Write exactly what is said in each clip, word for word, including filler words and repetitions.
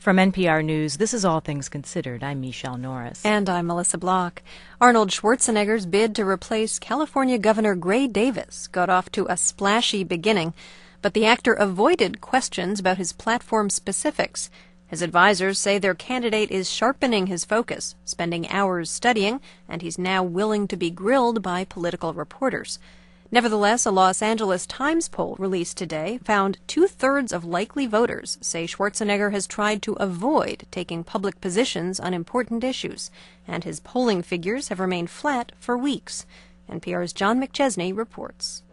From N P R News, this is All Things Considered. I'm Michelle Norris. And I'm Melissa Block. Arnold Schwarzenegger's bid to replace California Governor Gray Davis got off to a splashy beginning, but the actor avoided questions about his platform specifics. His advisors say their candidate is sharpening his focus, spending hours studying, and he's now willing to be grilled by political reporters. Nevertheless, a Los Angeles Times poll released today found two-thirds of likely voters say Schwarzenegger has tried to avoid taking public positions on important issues, and his polling figures have remained flat for weeks. N P R's John McChesney reports.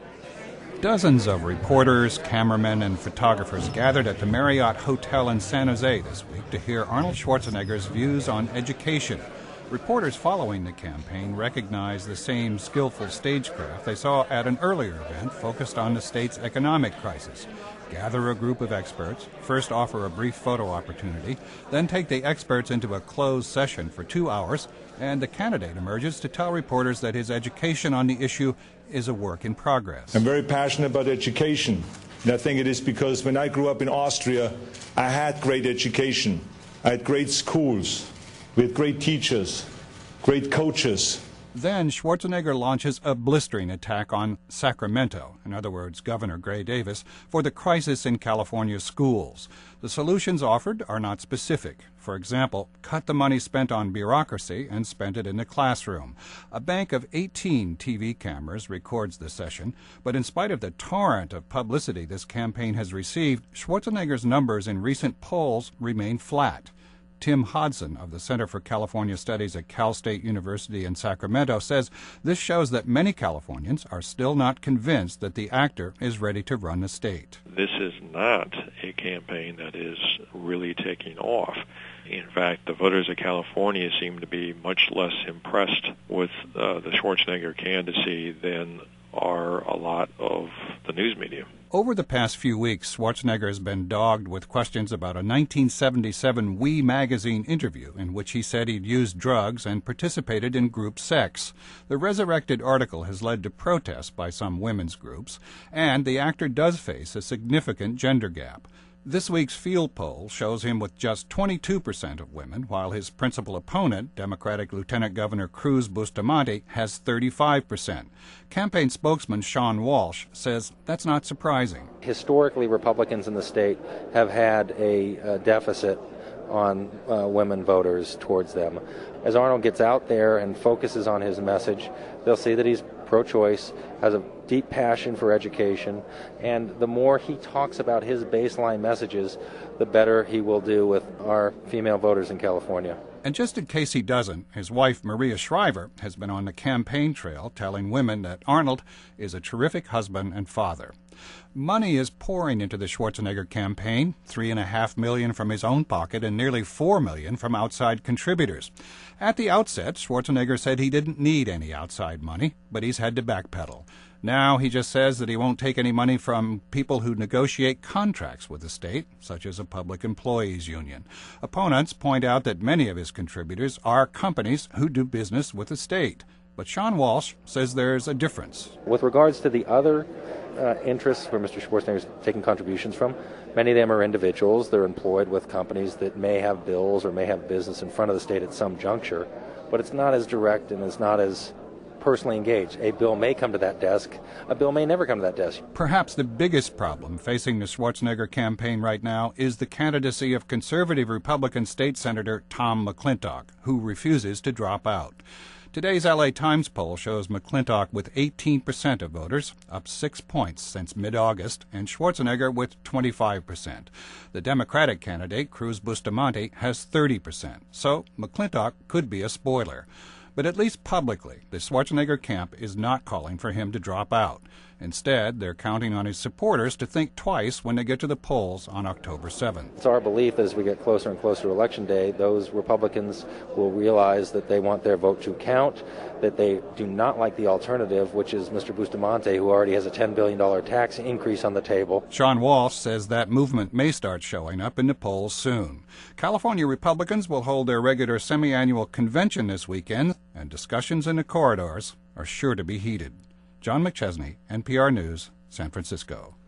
Dozens of reporters, cameramen, and photographers gathered at the Marriott Hotel in San Jose this week to hear Arnold Schwarzenegger's views on education. Reporters following the campaign recognized the same skillful stagecraft they saw at an earlier event focused on the state's economic crisis. Gather a group of experts, first offer a brief photo opportunity, then take the experts into a closed session for two hours, and the candidate emerges to tell reporters that his education on the issue is a work in progress. I'm very passionate about education, and I think it is because when I grew up in Austria, I had great education. I had great schools. We had great teachers, great coaches. Then Schwarzenegger launches a blistering attack on Sacramento, in other words, Governor Gray Davis, for the crisis in California's schools. The solutions offered are not specific. For example, cut the money spent on bureaucracy and spend it in the classroom. A bank of eighteen T V cameras records the session, but in spite of the torrent of publicity this campaign has received, Schwarzenegger's numbers in recent polls remain flat. Tim Hodson of the Center for California Studies at Cal State University in Sacramento says this shows that many Californians are still not convinced that the actor is ready to run the state. This is not a campaign that is really taking off. In fact, the voters of California seem to be much less impressed with uh, the Schwarzenegger candidacy than are a lot of the news media. Over the past few weeks, Schwarzenegger has been dogged with questions about a nineteen seventy-seven We magazine interview in which he said he'd used drugs and participated in group sex. The resurrected article has led to protests by some women's groups, and the actor does face a significant gender gap. This week's field poll shows him with just twenty-two percent of women, while his principal opponent, Democratic Lieutenant Governor Cruz Bustamante, has thirty-five percent. Campaign spokesman Sean Walsh says that's not surprising. Historically, Republicans in the state have had a, a deficit on uh, women voters towards them. As Arnold gets out there and focuses on his message, they'll see that he's pro-choice, has a deep passion for education, and the more he talks about his baseline messages, the better he will do with our female voters in California. And just in case he doesn't, his wife, Maria Shriver, has been on the campaign trail telling women that Arnold is a terrific husband and father. Money is pouring into the Schwarzenegger campaign, three and a half million from his own pocket and nearly four million from outside contributors. At the outset, Schwarzenegger said he didn't need any outside money, but he's had to backpedal. Now he just says that he won't take any money from people who negotiate contracts with the state, such as a public employees union. Opponents point out that many of his contributors are companies who do business with the state. But Sean Walsh says there's a difference. With regards to the other uh, interests where Mister Schwarzenegger is taking contributions from, many of them are individuals. They're employed with companies that may have bills or may have business in front of the state at some juncture. But it's not as direct and it's not as personally engaged. A bill may come to that desk. A bill may never come to that desk. Perhaps the biggest problem facing the Schwarzenegger campaign right now is the candidacy of conservative Republican State Senator Tom McClintock, who refuses to drop out. Today's L A Times poll shows McClintock with eighteen percent of voters, up six points since mid-August, and Schwarzenegger with twenty-five percent. The Democratic candidate, Cruz Bustamante, has thirty percent, so McClintock could be a spoiler. But at least publicly, the Schwarzenegger camp is not calling for him to drop out. Instead, they're counting on his supporters to think twice when they get to the polls on October seventh. It's our belief as we get closer and closer to Election Day, those Republicans will realize that they want their vote to count, that they do not like the alternative, which is Mister Bustamante, who already has a ten billion dollars tax increase on the table. Sean Walsh says that movement may start showing up in the polls soon. California Republicans will hold their regular semi-annual convention this weekend, and discussions in the corridors are sure to be heated. John McChesney, N P R News, San Francisco.